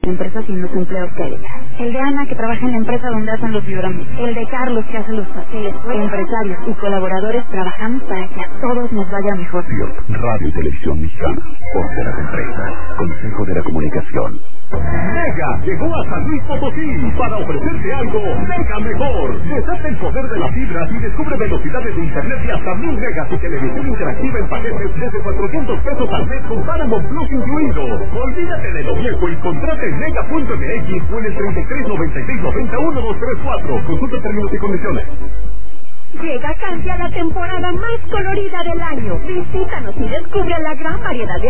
empresa sin los empleos que hay. El de Ana, que trabaja en la empresa donde hacen los biodramas. El de Carlos, que hace los pasteles. Empresarios y colaboradores trabajamos para que a todos nos vaya mejor. Radio y Televisión Mexicana. Voz de las empresas. Consejo de la Comunicación. Mega llegó a San Luis Potosí para ofrecerte algo mega mejor. Desata el poder de las fibras y descubre velocidades de internet de hasta 1000 megas y televisión interactiva en paquetes desde 400 pesos al mes con Paramount Plus incluido. Olvídate de lo viejo y contrate en mega.mx o en el 33 96 90 1234. Consulta términos y condiciones. Llega casi a la temporada más colorida del año. Visítanos y descubre la gran variedad de